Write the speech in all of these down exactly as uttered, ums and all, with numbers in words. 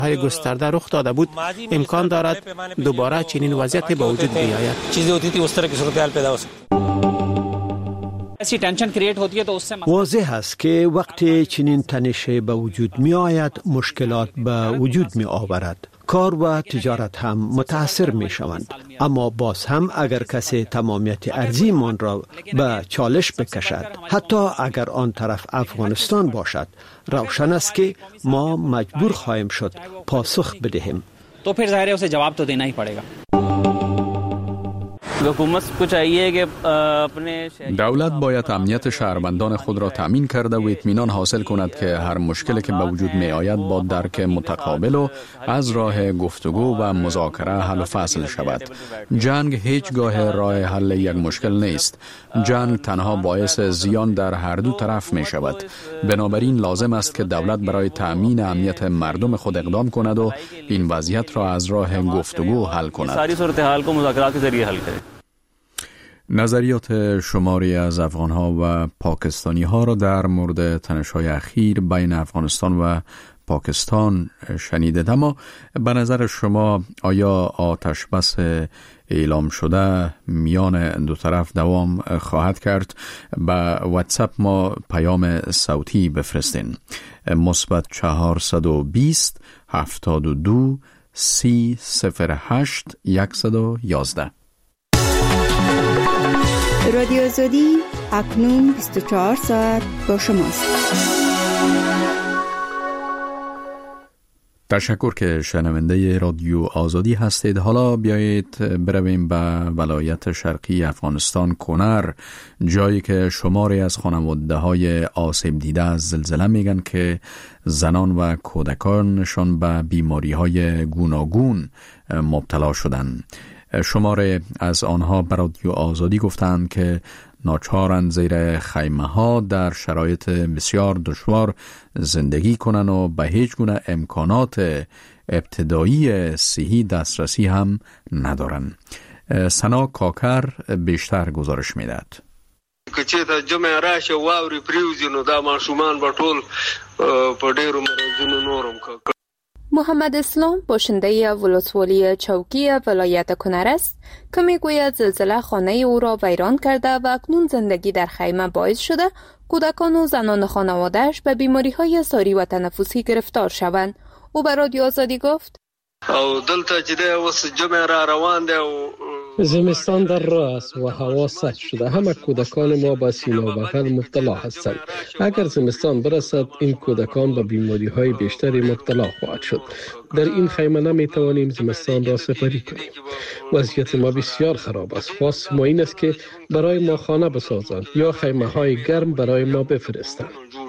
های گسترده رخ داده بود، امکان دارد دوباره چنین وضعیت به وجود بیاید. چیزی होती थी उस तरह की सूरत-ए-हाल पैदा हो सकती ऐसी टेंशन क्रिएट होती है तो उससे واضح است که وقتی چنین تنشه به وجود می آید مشکلات به وجود می آورد. کار و تجارت هم متاثر می شوند. اما باز هم اگر کسی تمامیت ارضی من را به چالش بکشد، حتی اگر آن طرف افغانستان باشد، روشن است که ما مجبور خواهیم شد پاسخ بدهیم. तो फिर जाहिर है उसे जवाब तो देना ही पड़ेगा. دولت باید امنیت شهروندان خود را تامین کرده و اطمینان حاصل کند که هر مشکلی که به وجود می آید با درک متقابل و از راه گفتگو و مذاکره حل و فصل شود. جنگ هیچگاه راه حل یک مشکل نیست. جنگ تنها باعث زیان در هر دو طرف می شود. بنابراین لازم است که دولت برای تامین امنیت مردم خود اقدام کند و این وضعیت را از راه گفتگو حل کند. ساری صورتحال کو مذاکرات के जरिए हल करें. نظریات شماری از افغان‌ها و پاکستانی‌ها را در مورد تنش‌های اخیر بین افغانستان و پاکستان شنیدید، اما به نظر شما آیا آتش بس اعلام شده میان دو طرف دوام خواهد کرد؟ به واتساپ ما پیام صوتی بفرستین. مثبت چهارصد و بیست هفتاد و دو سی صفر هشت صد و یازده. رادیو آزادی اکنون بیست و چهار ساعت با شماست. تشکر که شنونده رادیو آزادی هستید. حالا بیایید برویم به ولایت شرقی افغانستان، کنر، جایی که شماری از خانواده های آسیب دیده از زلزله میگن که زنان و کودکانشان به بیماری های گوناگون مبتلا شدند. شماره از آنها به رادیو آزادی گفتند که ناچارند زیر خیمه ها در شرایط بسیار دشوار زندگی کنند و به هیچ گونه امکانات ابتدایی صحی دسترسی هم ندارند. سنا کاکر بیشتر گزارش میدهد. کچې ته جمع راشه واوري پریوزي نو دا ماشومان به ټول په ډېرو مرضونو نورم کړ. محمد اسلام باشنده ولسوالی چوکی ولایت کنر است که میگوید زلزله خانه او را ویران کرده و اکنون زندگی در خیمه باعث شده کودکان و زنان خانواده‌اش به بیماری‌های ساری و تنفسی گرفتار شوند. او به رادیو آزادی گفت: او دلته چې د اوس جمع را روان دی او زمستان در راه است و هوا سرد شده. همه کودکان ما به سینه و بغل مبتلا هستند. اگر زمستان برسد این کودکان به بیماری های بیشتری مبتلا خواهد شد. در این خیمه نمی توانیم زمستان را سپری کنیم. وضعیت ما بسیار خراب است. خواست ما این است که برای ما خانه بسازند یا خیمه های گرم برای ما بفرستند.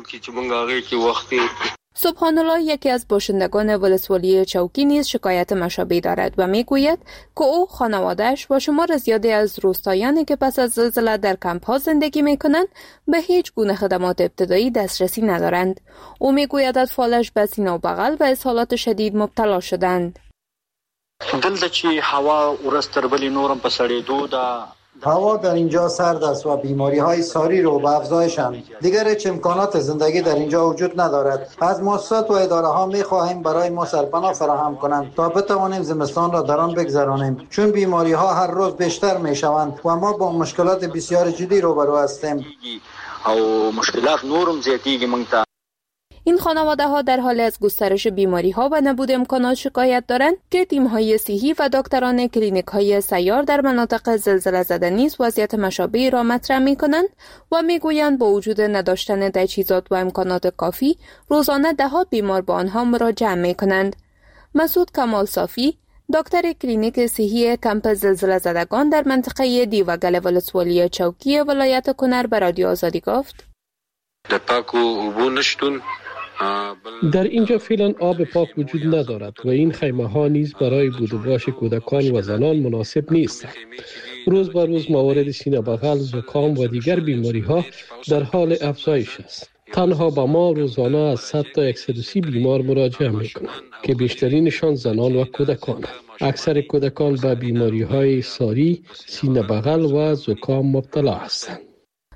سبحان الله یکی از باشندگان ولسوالی چوکی نیز شکایت مشابه دارد و میگوید که او خانواده‌اش و شمار زیادی از روستایانی که پس از زلزله در کمپ‌ها زندگی میکنند به هیچ گونه خدمات ابتدایی دسترسی ندارند. او میگوید اطفالش به سینه و بغل و اسهالات شدید مبتلا شدند. دلته چې هوا ورځ تر بلې نورم په سړېدو ده. هوا در اینجا سرد است و بیماری های ساری رو به افزایشند. دیگر هیچ امکانات زندگی در اینجا وجود ندارد. از مؤسسات و اداره ها می خواهیم برای ما سرپناه فراهم کنند تا بتوانیم زمستان را در آن بگذرانیم، چون بیماری ها هر روز بیشتر می شوند و ما با مشکلات بسیار جدی روبرو هستیم. او مشکلات نورم زیاتیږي مونږ. این خانواده ها در حال از گسترش بیماری ها و نبود امکانات شکایت دارند که تیم های صحی و دکتران کلینیک های سیار در مناطق زلزله زده نیز وضعیت مشابهی را مطرح می کنند و می گویند با وجود نداشتن تجهیزات و امکانات کافی روزانه ده ها بیمار با آنها مراجعه می کنند. مسعود کمال صافی، دکتر کلینیک صحی کمپ زلزله زدگان در منطقه دیوگل ولسوالی چوکی ولایت کنر به رادیو آزادی گفت: د پاکو اوبو نشتون در اینجا فعلا آب پاک وجود ندارد و این خیمه ها نیز برای بود و باش کودکان و زنان مناسب نیستند. روز به روز موارد سینه بغل، زکام و دیگر بیماری ها در حال افزایش است. تنها با ما روزانه از صد تا صد و سی بیمار مراجعه میکنند که بیشترینشان زنان و کودکان. اکثر کودکان به بیماری های ساری، سینه بغل و زکام مبتلا هستند.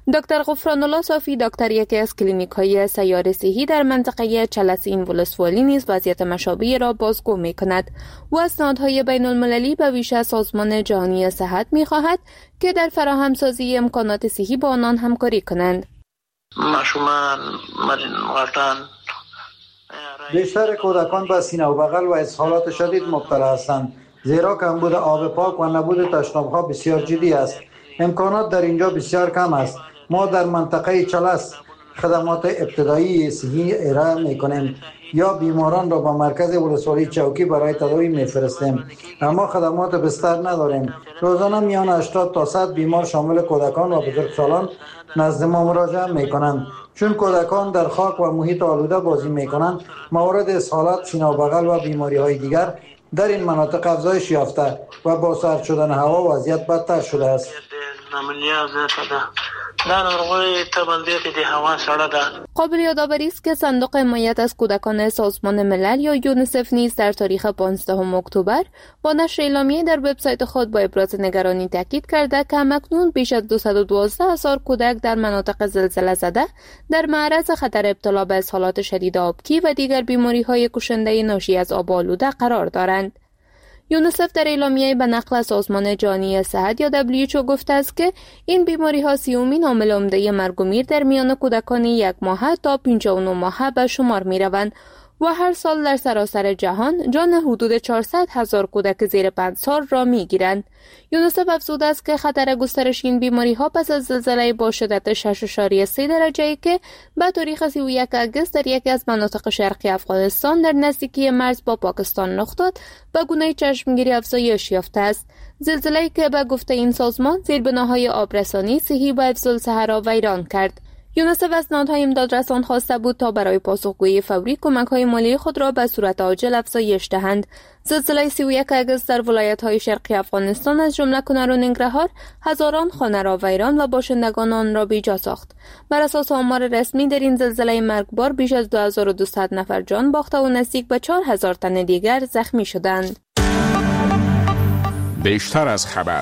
دکتر غفران الله صافی دکتر یکی از کلینیک های سیار صحی در منطقه چلسین ولسوالی نیز وضعیت مشابه را بازگو می کند و از نهادهای بین المللی به ویژه سازمان جهانی صحت می خواهد که در فراهمسازی امکانات صحی با آنان همکاری کنند. معشومان مرتان بیشتر کودکان به سینه و بغل و اسهالات شدید مبتلا هستند، زیرا کمبود آب پاک و نبود تشناب‌ها بسیار جدی است. امکانات در اینجا بسیار کم است. ما در منطقه چلس خدمات ابتدایی صحی ارائه می‌کنیم یا بیماران را به مرکز ولسوالی چوکی برای تداوی می‌فرستیم، اما خدمات بستر نداریم. روزانه میان هشتاد تا صد بیمار شامل کودکان و بزرگسالان نزد ما مراجعه می‌کنند. چون کودکان در خاک و محیط آلوده بازی می‌کنند، موارد اسهالات، سینه و بغل و بیماری‌های دیگر در این مناطق افزایش یافته و با سرد شدن هوا وضعیت بدتر شده است. قابل یادآوری است که صندوق حمایت از کودکان سازمان ملل یا یونیسف نیز در تاریخ پانزدهم اکتبر با نشر اعلامیه در وبسایت خود با ابراز نگرانی تاکید کرده که همکنون بیش از دویست و دوازده هزار کودک در مناطق زلزله زده در معرض خطر ابتلا به اسهالات شدید آبکی و دیگر بیماری‌های کشنده ناشی از آب آلوده قرار دارند. یونیسف در اعلامیه به نقل از سازمان جهانی صحت یا دبلیو اچ او گفته است که این بیماری ها سیومین عامل عمده مرگ و میر در میان کودکان یک ماهه تا پنجاه و نه ماهه به شمار می روند و هر سال در سراسر جهان جان حدود چهارصد هزار کودک زیر پنج سال را می گیرند. یونیسف افزوده است که خطر گسترش این بیماری ها پس از زلزله با شدت شش اشاریه سه درجه که به تاریخ سی و یک اگست در یکی از مناطق شرقی افغانستان در نزدیکی مرز با پاکستان رخ داد به گونه چشمگیری افزایش یافته است. زلزله‌ای که به گفته این سازمان زیربناهای آبرسانی صحی و حفظ الصحه را ویران کرد. یونیسف از نهادهای امدادرسان خواسته بود تا برای پاسخگویی فوری کمک‌های مالی خود را به صورت عاجل افزایش دهند. زلزله سی و یک اگست در ولایت‌های شرقی افغانستان از جمله کنر و ننگرهار هزاران خانه را ویران و باشندگان آن را بیجا ساخت. بر اساس آمار رسمی در این زلزله مرگبار بیش از دو هزار و دویست نفر جان باخته و نزدیک به چهار هزار تن دیگر زخمی شدند. بیشتر از خبر.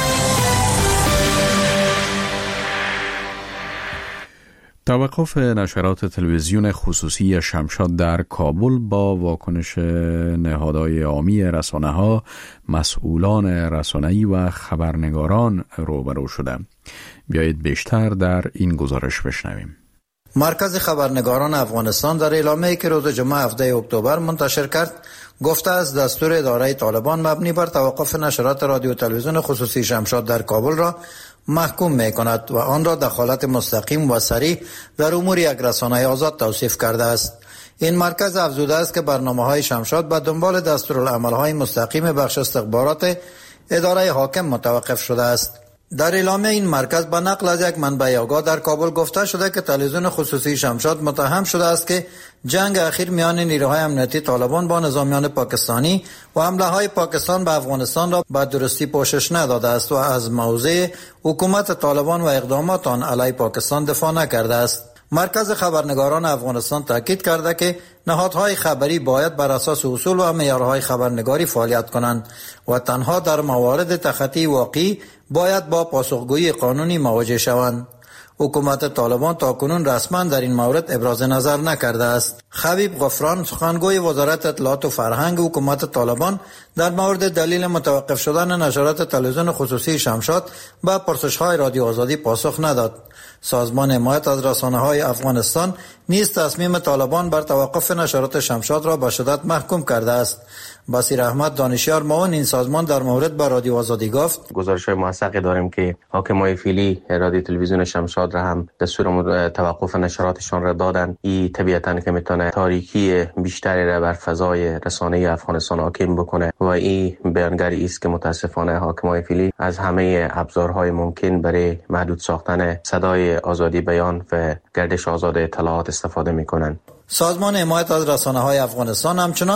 توقف نشرات تلویزیون خصوصی شمشاد در کابل با واکنش نهادهای عامی رسانه‌ها، مسئولان رسانه‌ای و خبرنگاران روبرو شده. بیایید بیشتر در این گزارش بشنویم. مرکز خبرنگاران افغانستان در اعلامیه‌ای که روز جمعه هفده اکتبر منتشر کرد گفته است دستور اداره طالبان مبنی بر توقف نشرات رادیو و تلویزیون خصوصی شمشاد در کابل را محکوم می کند و آن را دخالت مستقیم و صریح در امور یک رسانه آزاد توصیف کرده است. این مرکز افزوده است که برنامه‌های شمشاد به دنبال دستورالعمل‌های مستقیم بخش استخبارات اداره حاکم متوقف شده است. در اعلامیه این مرکز به نقل از یک منبع آگاه در کابل گفته شده که تلویزیون خصوصی شمشاد متهم شده است که جنگ اخیر میان نیروهای امنیتی طالبان با نظامیان پاکستانی و حمله های پاکستان به افغانستان را به درستی پوشش نداده است و از موضع حکومت طالبان و اقدامات آن علیه پاکستان دفاع نکرده است. مرکز خبرنگاران افغانستان تاکید کرده که نهادهای خبری باید بر اساس اصول و معیارهای خبرنگاری فعالیت کنند و تنها در موارد تخطی واقعی باید با پاسخگویی قانونی مواجه شوند. حکومت طالبان تاکنون رسما در این مورد ابراز نظر نکرده است. خبیب غفران، سخنگوی وزارت اطلاعات و فرهنگ حکومت طالبان، در مورد دلیل متوقف شدن نشرات تلویزیون خصوصی شمشاد به پرسش‌های رادیو آزادی پاسخ نداد. سازمان حمایت از رسانه‌های افغانستان نیز تصمیم طالبان بر توقف نشرات شمشاد را به شدت محکوم کرده است. بصیر احمد دانشیار معاون این سازمان در مورد با رادیو آزادی گفت: گزارش‌های موثقی داریم که حاکمای فعلی رادیو تلویزیون شمشاد را هم دستور توقف نشراتشان را دادند. این طبیعتاً که میتونه تاریکی بیشتری را بر فضای رسانه‌ای افغانستان حاکم بکنه و این بیانگری است که متاسفانه حاکمای فعلی از همه ابزارهای ممکن برای محدود ساختن صدای آزادی بیان و گردش آزاد اطلاعات استفاده میکنند. سازمان حمایت از رسانه‌های افغانستان همچنان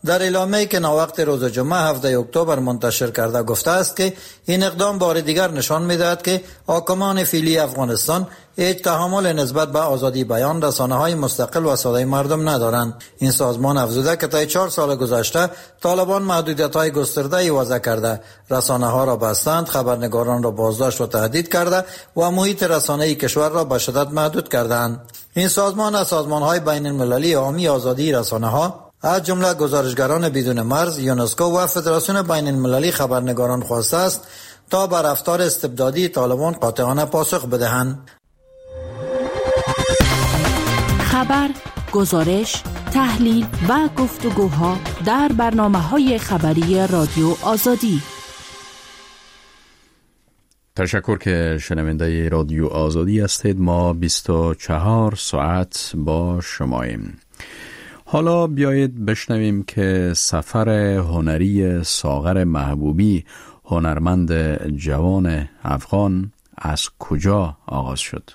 در اعلامیه‌ای که ناوقت روز جمعه هفده اکتبر منتشر کرده گفته است که این اقدام بار دیگر نشان می‌دهد که حاکمان فعلی افغانستان هیچ تحمل نسبت به آزادی بیان، رسانه‌های مستقل و صدای مردم ندارند. این سازمان افزوده که طی چهار سال گذشته طالبان محدودیت‌های گسترده‌ای وضع کرده، رسانه‌ها را بستند، خبرنگاران را بازداشت و تهدید کرده و محیط رسانه‌ای کشور را به شدت محدود کردند. این سازمان از سازمان‌های بین‌المللی حامی آزادی رسانه‌ها از جمله گزارشگران بدون مرز، یونسکو و فدراسیون بین المللی خبرنگاران خواسته است تا بر رفتار استبدادی طالبان قاطعانه پاسخ بدهند. خبر، گزارش، تحلیل و گفتگوها در برنامه‌های خبری رادیو آزادی. تشکر که شنونده رادیو آزادی هستید. ما بیست و چهار ساعت با شماییم. حالا بیایید بشنویم که سفر هنری ساغر محبوبی، هنرمند جوان افغان، از کجا آغاز شد.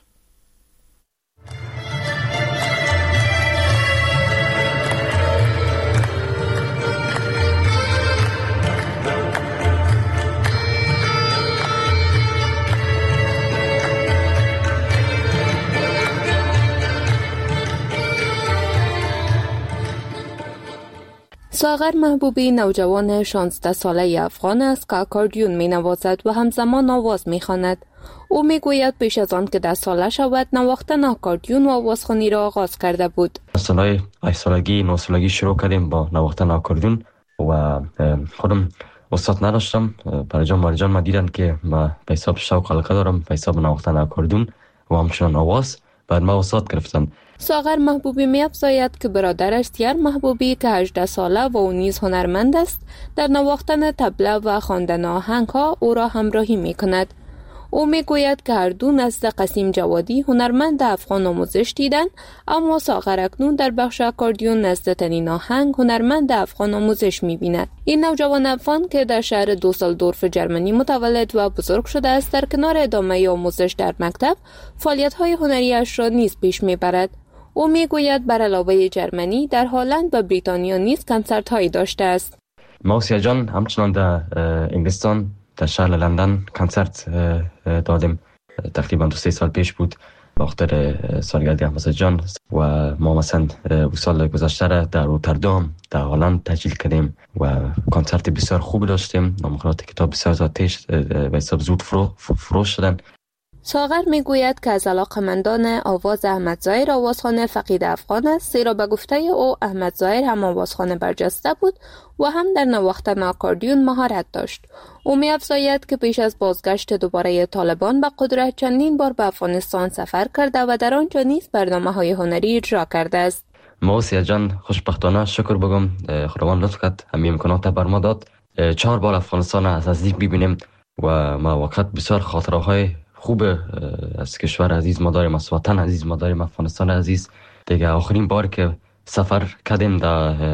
ساغر محبوبی نوجوان شانزده ساله افغان است که آکاردیون می نوازد و همزمان آواز می خواند. او می گوید پیش از آن که ده ساله شود نواختن آکاردیون و آوازخوانی را آغاز کرده بود. سالهای هشت سالگی نه سالگی شروع کردیم با نواختن آکاردیون و خودم استاد نداشتم. پرجان مارجان ما دیدن که ما به حساب شوق علاقه دارم به حساب نواختن آکاردیون و همچنان آواز، بعد ما استاد گرفتم. ساغر محبوبی می افزاید که برادرش سیار محبوبی که هجده ساله و او نیز هنرمند است در نواختن طبله و خواندن آهنگ ها او را همراهی می کند. او می گوید که هر دو نزد قسیم جوادی هنرمند افغان آموزش دیدن، اما ساغر اکنون در بخش آکاردیون نزد تنین آهنگ هنرمند افغان آموزش می بیند. این نوجوان افغان که در شهر دوسلدورف جرمنی متولد و بزرگ شده است، در کنار ادامه آموزش در مکتب فعالیت های هنریش را نیز پیش می برد. او می گوید بر علاوه جرمنی در هلند و بریتانیا نیز کنسرت هایی داشته است. موسیا جان همچنان در انگلستان در شهر لندن کنسرت دادیم. تقریبا دو سه سال پیش بود به خاطر سالگرد موسیا جان و ما مثلا سال گذشته در روتردام در هلند تجلیل کردیم و کنسرت بسیار خوب داشتیم. نامخورات کتاب بسیار زیادش به حساب زود فروش شدن. ساغر می گوید که از علاقمندان آواز احمد ظاهر آوازخوان فقید افغان است، زیرا به گفته او احمد ظاهر هم آوازخوان برجسته بود و هم در نواختن آکاردیون مهارت داشت. او می افزاید که پیش از بازگشت دوباره طالبان به قدرت چندین بار به افغانستان سفر کرده و در آنجا نیز برنامه‌های هنری اجرا کرده است. موسیا جان خوشبختانه شکر بگم خداوند لطف کرد، همین امکانات بر ما داد چهار بار افغانستان از نزدیک ببینیم و ما وقت بسیار خاطره‌های خوب از کشور عزیز ما داریم، از وطن عزیز ما داریم، افغانستان عزیز. دیگه آخرین بار که سفر کردیم در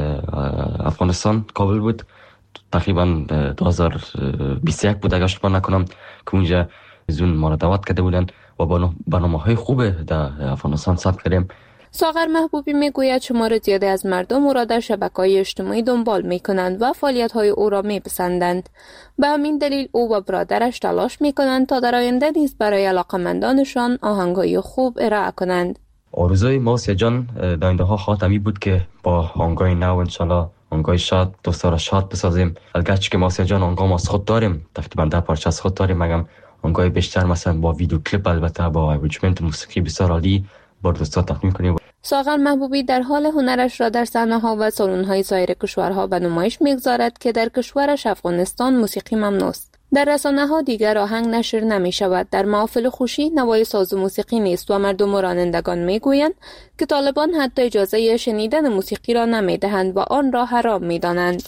افغانستان کابل بود، تقریبا دو هزار و بیست و یک بود اگه اشتباه نکنم، که اونجا زون ما را دعوت کرده بودن و برنامه‌های خوب در افغانستان ثبت کردیم. ساغر محبوبی میگوید شمار زیادی از مردم او را در شبکه‌های اجتماعی دنبال می‌کنند و فعالیت‌های او را می‌پسندند. به همین دلیل او و برادرش تلاش می‌کنند تا در آینده نیز برای علاقه‌مندانشان آهنگ‌های خوب ارائه کنند. آرزوی موسیا جان در آینده‌ها خاتمی بود که با آهنگ‌های نو انشالله آهنگ‌های شاد دوستان شاد بسازیم. البته که موسیا جان آهنگام از خود داریم، تقریبا ده پارچه از خود داریم، مگم آهنگ‌های بیشتر مثلا با ویدیو کلیپ، البته با ارنجمنت موسیقی بسیار عالی بر دوستان تقدیم کنیم. ساغر محبوبی در حال هنرش را در صحنه‌ها و سالن‌های سایر کشورها به نمایش می‌گذارد که در کشورش افغانستان موسیقی ممنوع است. در رسانه‌ها دیگر آهنگ نشر نمی‌شود. در محافل خوشی نوای ساز موسیقی نیست و مردم و رانندگان می‌گویند که طالبان حتی اجازه شنیدن موسیقی را نمی‌دهند و آن را حرام می‌دانند.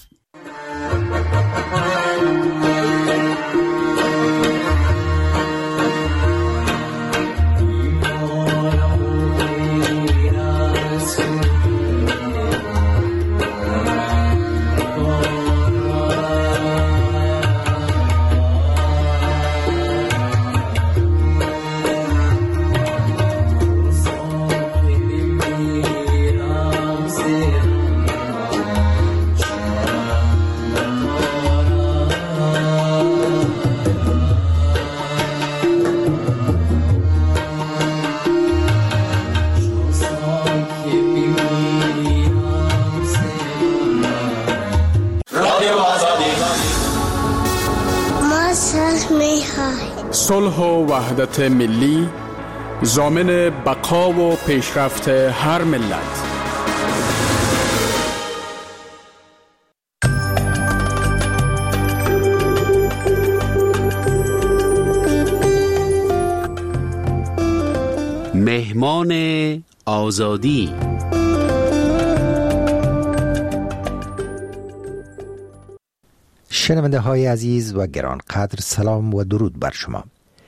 صلح و وحدت ملی، ضامن بقا و پیشرفت هر ملت. مهمان آزادی. شنونده های عزیز و گرانقدر، سلام و درود بر شما.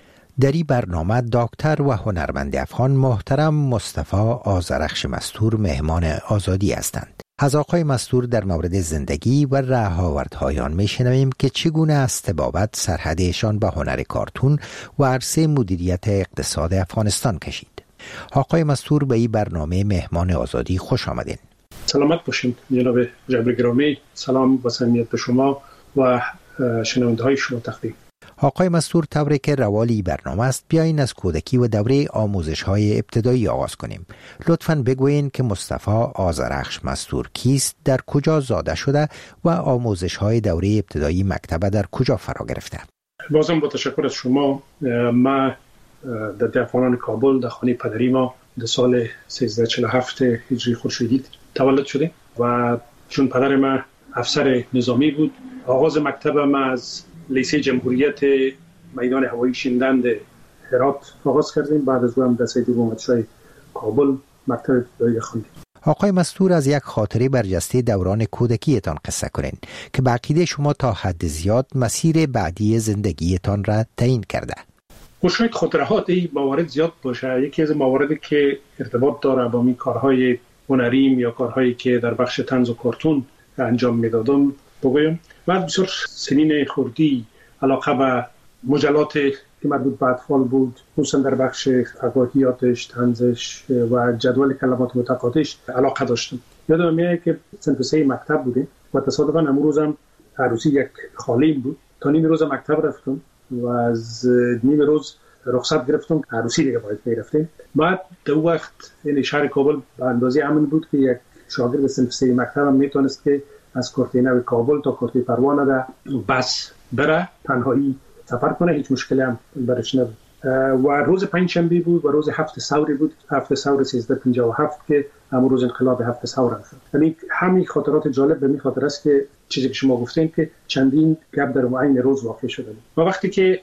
در این برنامه دکتر و هنرمند افغان محترم مصطفی آذرخش مستور مهمان آزادی هستند. از آقای مستور در مورد زندگی و رهاوردهای آن میشنویم که چگونه از طبابت سرحدشان به هنر کارتون و عرصه مدیریت اقتصاد افغانستان کشید. آقای مستور به این برنامه مهمان آزادی خوش آمدین. سلامت باشید جناب جبر گرامی. سلام و صمیمیت به شما و شنونده های شما تقدیم. آقای مستور، طوری که روالی برنامه است، بیاین از کودکی و دوره آموزش های ابتدایی آغاز کنیم. لطفاً بگویین که مصطفی آذرخش مستور کیست، در کجا زاده شده و آموزش های دوره ابتدایی مکتب در کجا فرا گرفته؟ بازم با تشکر از شما. ما در دهقانان کابل در خانه پدری ما در سال سیزده چهل و هفت هجری خورشیدی تولد شده و چون پدر ما افسر نظامی بود، آغاز مکتب ما از لیسه جمهوریت میدان هوایی شیندند هرات آغاز کردیم. بعد از اون در سید محمدشاه کابل مکتب ابتدایی خواندیم. آقای مستور، از یک خاطره برجسته دوران کودکیتان قصه کنین که به عقیده شما تا حد زیاد مسیر بعدی زندگیتان را تعیین کرده. و شاید خاطرات این موارد زیاد باشه. یکی از مواردی که ارتباط داره با می کارهای هنریم یا کارهایی که در بخش طنز و کارتون انجام میدادم بگویم. بعد بسیار سنین خردی علاقه به مجلات که مربوط به اطفال بود، خصوصا در بخش فکاهیاتش، طنزش و جدول کلمات متقاطعش علاقه داشتم. یادم میاد که صنف سه مکتب بودیم و تصادفاً امروز روزم عروسی یک خالیم بود. تا نیم روز مکتب رفتم و از نیم روز رخصت گرفتم، عروسی دیگه باید میرفتیم. بعد در وقت این شهر کابل به اندازه امن بود که یک شاگرد صنف سه مکتب هم میتونست که از کورتینه کابل تا کورتی پروانه ده بس بره، تنهایی سفر کنه، هیچ مشکلی هم برش نبود. و روز پنجشنبه بود و روز هفت ثوری بود، هفت ثور سیزده پنجاه و هفت که همون روز انقلاب هفت ثور هم شد. یعنی همین خاطرات جالب به می خاطر است که چیزی که شما گفتین که چندین گپ در عین روز واقع شده. و وقتی که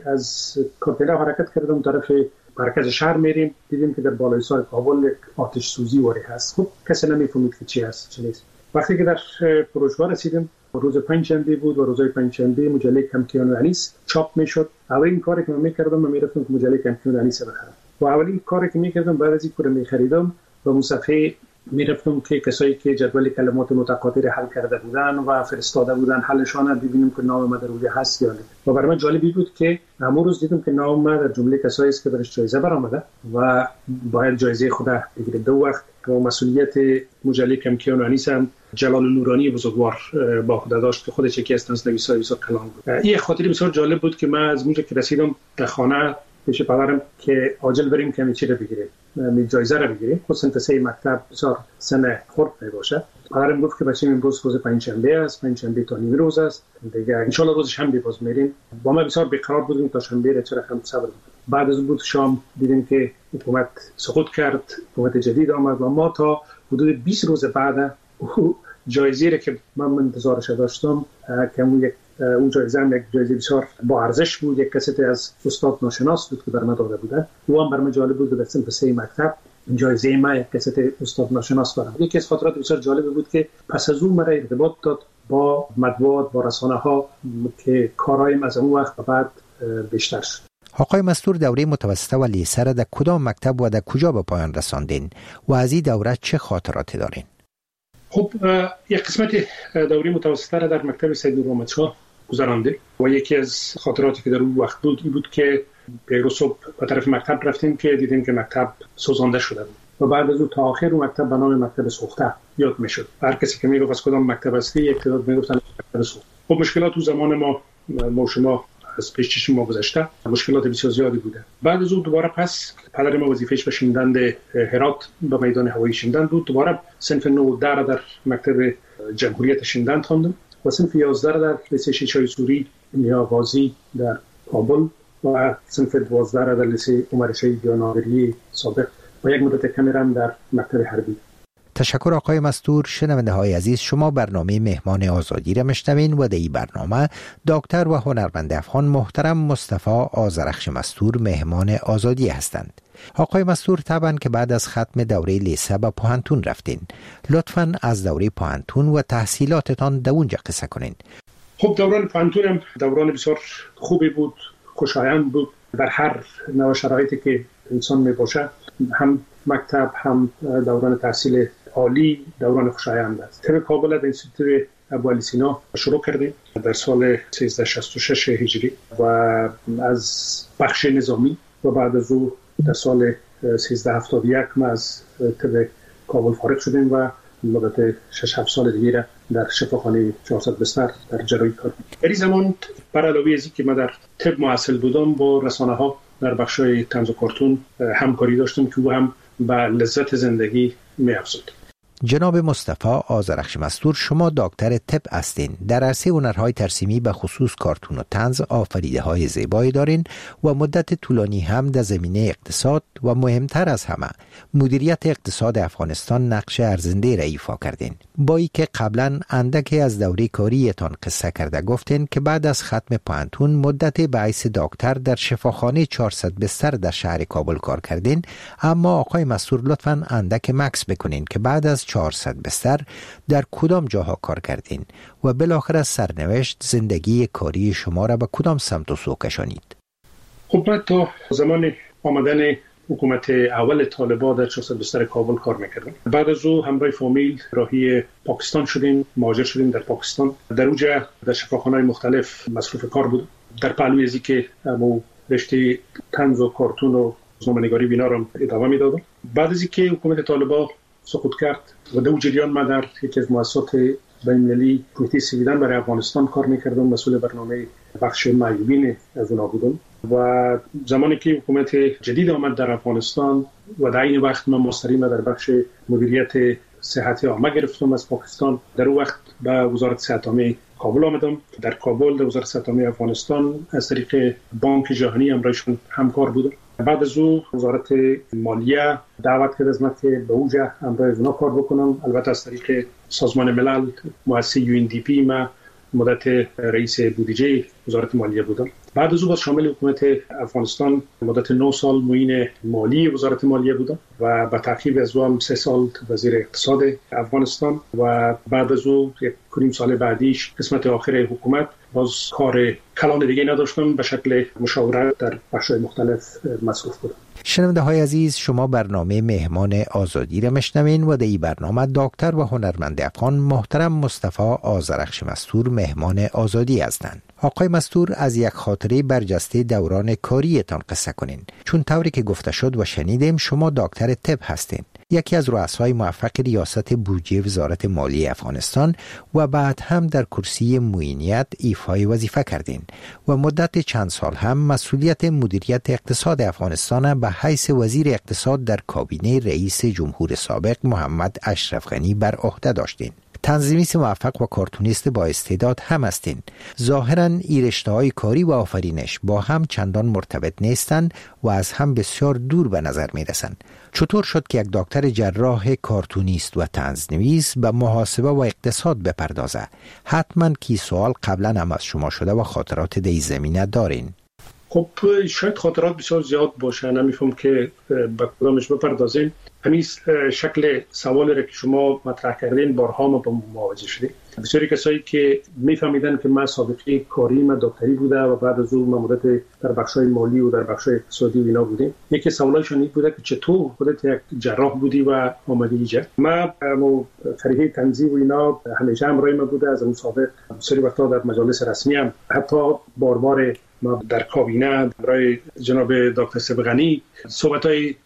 از کورتینه حرکت کردم طرف مرکز شهر میریم، دیدیم که در بالای سر کابل یک آتش سوزی واری هست. خب کسی نمیفهمید که چی هست چی نیست. وقتی که در فروشگاه رسیدیم، روز پنجشنبه بود و روزهای پنجشنبه مجله کمکیان و انیس چاپ میشد. اولین کاری که من میکردم من میرفتم که مجله کمکیان و انیس بخرم و اولین کاری که میکردم بعد از اینکه رو میخریدم و اون صفحه میرفتم که کسایی که جدول کلمات متقاطع حل کرده بودن و فرستاده بودن حلشان رو ببینیم که نام ما در روی هست یا نه. و برای من جالبی بود که همون روز دیدم که نام ما در جمله کسایی است که برش جایزه برآمده و باید جایزه خود بگیره. دو وقت که مسئولیت مجله کمکیان و انیس هم جلال نورانی بزرگوار با خود داشت که خودش یکی از نویسای بسیار کلان بود. این خاطره بسیار جالب بود که من از اونجا که رسیدم در خانه پیش پدرم که عاجل بریم که چی رو بگیریم، می جایزه رو بگیریم. خود صنف سه مکتب بسیار سن خرد میباشه. پدرم گفت که بچه‌م امروز روز پنجشنبه است، پنجشنبه تا نیم روز است دیگه، ان شاء الله روز شنبه باز میریم. با ما بسیار بیقرار بودیم تا شنبه را چرا هم صبر. بعد از بود شام دیدیم که حکومت سقوط کرد، حکومت جدید آمد و ما تا حدود بیست روز بعد جایزه را که من انتظارش داشتم که اون یک اون جایزه هم یک جایزه بسیار با ارزش بود، یک کسیت از استاد ناشناس بود که برام داده بودن. او هم برام جالب بود. در صنف سه مکتب جایزه ما یک کسیت استاد ناشناس برام. یکی از خاطرات بسیار جالب بود که پس از اون مرا ارتباط داد با مطبوعات، با رسانه ها که کارایم از اون وقت بعد بیشتر شد. آقای مستور، دوره متوسطه و لیسه را در کدام مکتب و در کجا به پایان رساندین و از این دوره چه خاطراتی دارین؟ خب یک قسمت دوره متوسطه را در مکتب سید نورمحمدشاه گذرانده و یکی از خاطراتی که در اون وقت بود این بود که پیرو صبح به طرف مکتب رفتیم که دیدیم که مکتب سوزانده شده بود و بعد از اون تا آخر اون مکتب به نام مکتب سوخته یاد میشد. هر کسی که میگفت از کدام مکتب هستی یک تعداد میگفتن مکتب سوخته. خب مشکلات تو زمان ما ما شما از پیش چشم ما گذشته، مشکلات بسیار زیادی بوده. بعد از اون دوباره پس پدر ما وظیفه‌اش به شیندند هرات به میدان هوایی شیندند بود. دوباره صنف نه در در مکتب جمهوریت شیندند خواندم و صنف یازده در لیسه شیشای سوری یا غازی در کابل و صنف دوازده را در لیسه عمر شهید یا ناظری سابق و یک مدت کمی هم در مکتب حربی. تشکر آقای مستور. شنونده های عزیز، شما برنامه مهمان آزادی را میشنوین و در این برنامه دکتر و هنرمند افغان محترم مصطفی آذرخش مستور مهمان آزادی هستند. آقای مستور، طبعا که بعد از ختم دوره لیسه به پوهنتون رفتین، لطفاً از دوره پوهنتون و تحصیلاتتان در اونجا قصه کنین. خب دوران پوهنتونم دوران بسیار خوبی بود، خوشایند بود. در هر نوع شرایطی که انسان می باشه، هم مکتب هم دوران تحصیل عالی دوران خوشایند است. طب کابل در انستیتوت ابوعلی سینا شروع کردیم در سال سیزده شصت و شش هجری و از بخش نظامی و بعد از او در سال سیزده هفتاد و یک ما از طب کابل فارغ شدیم و مدت شش هفت سال دیگه در شفاخانه چهارصد بستر در جراحی کار کردیم. در این زمان بر علاوه از اینکه ما در طب محصل بودم، با رسانه ها در بخش‌های طنز و کارتون همکاری داشتم که او هم به لذت زندگی می‌افزود. جناب مصطفی آذرخش مستور، شما دکتر طب هستین. در عرصه هنرهای ترسیمی به خصوص کارتون و طنز آفریده‌های زیبایی دارین و مدت طولانی هم در زمینه اقتصاد و مهمتر از همه مدیریت اقتصاد افغانستان نقش ارزنده را ایفا کردین. با اینکه قبلا اندکی از دوره کاریتان قصه کرده گفتین که بعد از ختم پوهنتون مدت به حیث دکتر در شفاخانه چهارصد بستر در شهر کابل کار کردین، اما آقای مستور لطفاً اندک مکس بکنین که بعد از چهارصد بستر در کدام جاها کار کردین و بالاخره سرنوشت زندگی کاری شما را به کدام سمت و سو کشانید؟ خب من تا زمان آمدن حکومت اول طالبان در چهارصد بستر کابل کار میکردم. بعد از او همراه فامیل راهی پاکستان شدیم، مهاجر شدیم در پاکستان. در اونجا در شفاخانه‌های مختلف مصروف کار بودم. در پهلوی ازی که همون رشته طنز و کارتون و روزنامه‌نگاری بینا را ادامه میدادم. بعد از اینکه حکومت طالبان سقوط کرد و در جریان من در یکی از مؤسسات بین‌المللی کمیته سویدن برای افغانستان کار میکردم، مسئول برنامه بخش معیوبین از اونها بودم. و زمانی که حکومت جدید آمد در افغانستان و در این وقت من مستقیما در بخش مدیریت صحت عامه گرفتم از پاکستان، در اون وقت به وزارت صحت عامه کابل آمدم. در کابل در وزارت صحت عامه افغانستان از طریق بانک جهانی همراهشون همکار بودم. بعد از او وزارت مالیه دعوت کرد از من که به اونجا همراه از اونا کار بکنم. البته از طریق سازمان ملل مؤسسه یو ان دی پی ما مدت رئیس بودجه وزارت مالیه بودم. بعد از او با شامل حکومت افغانستان مدت نه سال معین مالی وزارت مالیه بودم و به تعقیب از او هم سه سال وزیر اقتصاد افغانستان و بعد از او یک کنیم سال بعدیش قسمت آخر حکومت باز کار کلان دیگه نداشتم، به شکل مشاورت در بخش‌های مختلف مصروف بودم. شنونده های عزیز، شما برنامه مهمان آزادی را میشنوین و در این برنامه دکتر و هنرمند افغان محترم مصطفی آذرخش مستور مهمان آزادی هستند. آقای مستور، از یک خاطره برجسته دوران کاریتان قصه کنین، چون طوری که گفته شد و شنیدیم شما دکتر طب هستین، یکی از رؤسای موفق ریاست بودجه وزارت مالی افغانستان و بعد هم در کرسی معینیت ایفای وظیفه کردین و مدت چند سال هم مسئولیت مدیریت اقتصاد افغانستان به حیث وزیر اقتصاد در کابینه رئیس جمهور سابق محمد اشرف غنی بر عهده داشتین. تنظیمیست موفق و کارتونیست با استعداد هم هستین. ظاهراً این رشته‌های کاری و آفرینش با هم چندان مرتبط نیستند و از هم بسیار دور به نظر می‌رسند. چطور شد که یک دکتر جراح کارتونیست و طنزنویس به محاسبه و اقتصاد بپردازه؟ حتماً کی سوال قبلا هم از شما شده و خاطرات در این زمینه دارین. خب شاید خاطرات بسیار زیاد باشه، نمیفهم که به کدامش بپردازیم. همین شکل سوالی را که شما مطرح کردین بارها ما با مواجه شدیم. بسیاری کسایی که میفهمیدن که من سابقه کاری من دکتری بوده و بعد از اون مدت در بخش‌های مالی و در بخش‌های اقتصادی و اینا بودیم، یکی سوالایشون این بوده که چطور خودت یک جراح بودی و آمدی اینجا. من مو طریق تنظیم و اینا همیشه همراه من بوده از اون سابق. بسیاری وقتا در مجالس رسمی هم حتی بار بار ما در کابینه برای جناب دکتر سبغانی صحبت‌های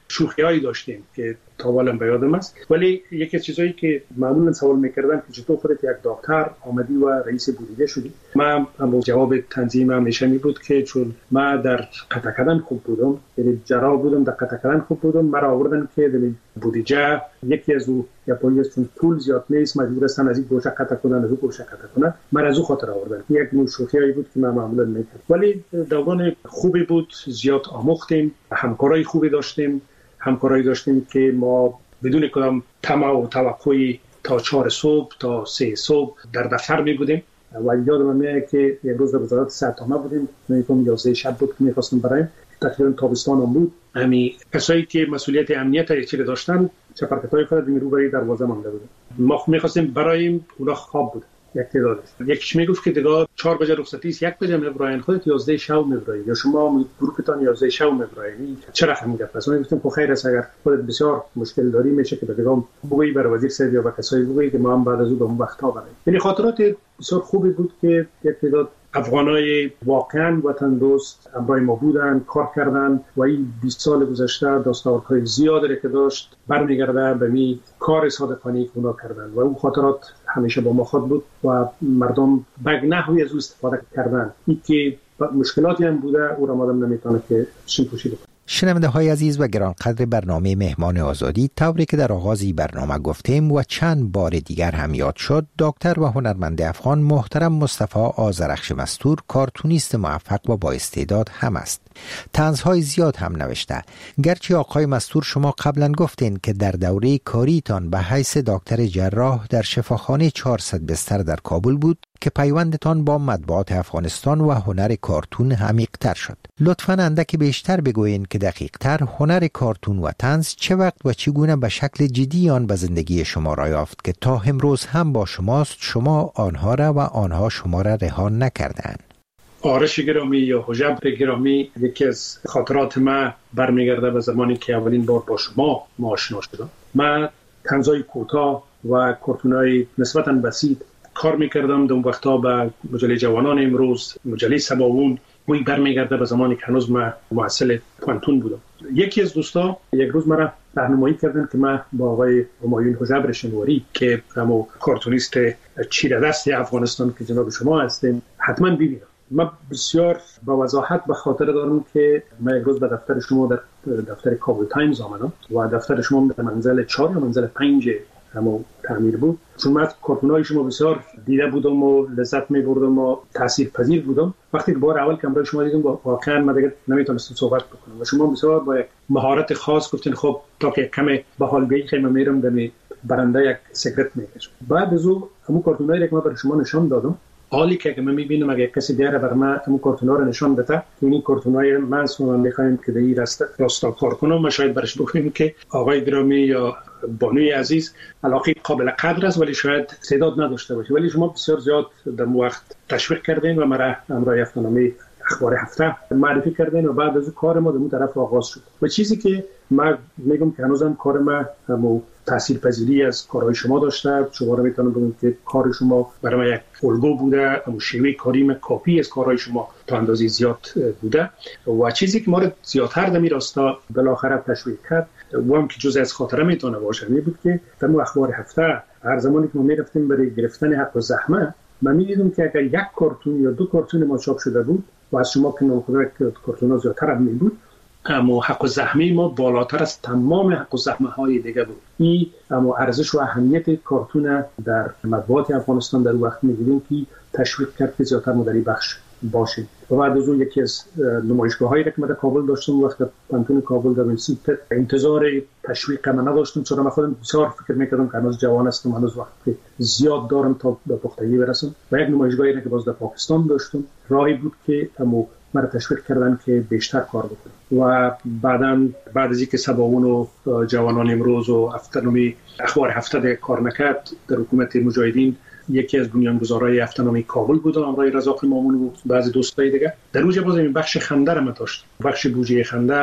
شوخی‌هایی داشتیم که تا حالا به یادم است. ولی یکی از چیزایی که معمولا سوال می‌کردن که چطور خودت یک دکتر آمدی و رئیس بودجه شدی، من هم جواب تنظیم همیشه می بود که چون من در قطع کردن خوب بودم، یعنی جراح بودم، در قطع کردن خوب بودم، مرا آوردن که در بودجه یکی از او یا پلیس چون پول زیاد نیست مجبور هستن از این گوشه قطع کنن از اون گوشه قطع کنن، من از اون خاطر آوردن. یک نوع شوخیایی بود که من معمولا می‌کردم، ولی دوران خوبی بود، زیاد آموختیم، همکارای خوبی داشتیم، همکارایی داشتیم که ما بدون کدام طمع و توقعی تا چهار صبح تا سه صبح در دفتر می بودیم و یادم میاد که یک روز در وزارت صحت عامه بودیم، میگم یازده شب بود که می‌خواستیم برایم، تقریبا تابستان هم بود. همین کسایی که مسئولیت امنیت یک چیز داشتن چپرکتای خود می رو برای دروازه مانده بودیم، ما می‌خواستیم برایم، اونا خواب بود. یک تعدادش یکیش میگفت که دیگه چهار بجه رخصتی است، یک بجه میبراین، خودت یازده شب میبرایی یا شما گروهتان یازده شب میبرایی، چرا هم میگفت؟ پس من گفتم خب خیر است، اگر خودت بسیار مشکل داری میشه که دیگه بگویی بر وزیر صاحب یا با کسایی بگویی که ما هم بعد از اون به اون وقت‌ها بریم. یعنی خاطرات بسیار خوبی بود که یک تعداد افغانای واقعا وطن دوست همراه ما بودن، کار کردن و این بیست سال گذشته دستاوردهای زیادی که داشت برمیگرده به می کار صادقانه که اونا کردن و اون خاطرات همیشه با ما خود بود و مردم به نحوی از او استفاده کردن. این که مشکلاتی هم بوده او را مادم نمیتونه که شیم پوشیده. شنونده های عزیز و گرانقدر برنامه مهمان آزادی، طوری که در آغازی برنامه گفتیم و چند بار دیگر هم یاد شد، دکتر و هنرمند افغان محترم مصطفی آذرخش مستور کارتونیست موفق و با استعداد هم است. طنزهای زیاد هم نوشته. گرچه آقای مستور شما قبلا گفتین که در دوره کاریتان به حیث دکتر جراح در شفاخانه چهارصد بستر در کابل بود که پیوندتان با مطبوعات افغانستان و هنر کارتون عمیق‌تر شد. لطفاً اندکی بیشتر بگویید که دقیق‌تر هنر کارتون و طنز چه وقت و چگونه به شکل جدی آن به زندگی شما را یافت که تا امروز هم با شماست، شما آنها را و آنها شما را رها نکردند. آرش گرامی یا حجب گرامی، یکی از خاطرات من برمیگرده به زمانی که اولین بار با شما ما آشنا شدم. من طنزهای کوتاه و کارتونای نسبتاً بسیط کار میکردم. در اون وقتا به مجله جوانان امروز، مجله سباوون، وی برمیگرده به زمانی که هنوز من محصل پانتون بودم. یکی از دوستا یک روز مرا راهنمایی کردن که من با آقای همایون حجب شنواری که همو کارتونیست چیره دست افغانستان که جناب شما هستین حتما ببینم. من بسیار با وضاحت به خاطر دارم که من یک روز به دفتر شما در دفتر کابل تایمز آمدم و دفتر شما در منزل چهار یا منزل پنج همو تعمیر بود. چون من کارتونای شما بسیار دیده بودم و لذت می بردم و تاثیرپذیر بودم. وقتی که بار اول کامرای شما دیدم واقعا من دیگه نمیتونستم صحبت بکنم و شما بسیار با مهارت خاص گفتین خب تا که کم به حال بیای خیلی میرم دمی برنده یک سیگرت میکشم. بعد از اون همون کارتونایی که من برای شما نشان دادم، حالی که اگه من میبینم اگه کسی دیگه بر من همون کارتونا رو نشان بده که این کارتونای من شما میخوایم که در این راستا راستا کار کنم، ما شاید برش بگویم که آقای گرامی یا بانوی عزیز علاقه قابل قدر است ولی شاید استعداد نداشته باشه، ولی شما بسیار زیاد در وقت تشویق کردین و مرا همراه افتنامه اخبار هفته معرفی کردین و بعد از اون کار ما در اون طرف آغاز شد و چیزی که من میگم که هنوزم کار ما همو تاثیرپذیری از کارهای شما داشته. شما رو میتونم بگم که کار شما برای من یک الگو بوده، همون شیوه کاری من کاپی از کارهای شما تا اندازه زیاد بوده و چیزی که ما رو زیادتر در این راستا بالاخره تشویق کرد و هم که جزء از خاطره میتونه باشه می بود که در اخبار هفته هر زمانی که ما میرفتیم برای گرفتن حق و زحمه، من میدیدم که اگر یک کارتون یا دو کارتون ما چاپ شده بود و از شما که نامخدا کارتون‌ها زیادتر هم می بود، اما حق و زحمه ما بالاتر از تمام حق و زحمه های دیگه بود. این اما ارزش و اهمیت کارتون در مطبوعات افغانستان در وقت می‌دیدیم که تشویق کرد که زیادتر ما در این بخش باشیم. و بعد از اون یکی از نمایشگاه‌هایی که من در کابل داشتم وقت پانتون کابل در وینسیت انتظار تشویق من نداشتم، چون من خودم بسیار فکر می‌کردم که هنوز جوان هستم، هنوز وقت زیاد دارم تا به پختگی برسم. و یک نمایشگاهی که باز در پاکستان داشتم، راهی بود که اما مرا تشویق کردن که بیشتر کار بکنم و بعداً بعد از اینکه سباوون و جوانان امروز و افتنامی اخبار هفته ده کار نکرد در حکومت مجاهدین، یکی از بنیانگذارای افتنامی کابل بودم همراه رضا مامون و بعضی دوستای دیگه. در اونجا باز این بخش خنده رو داشت، بخش بودجه خنده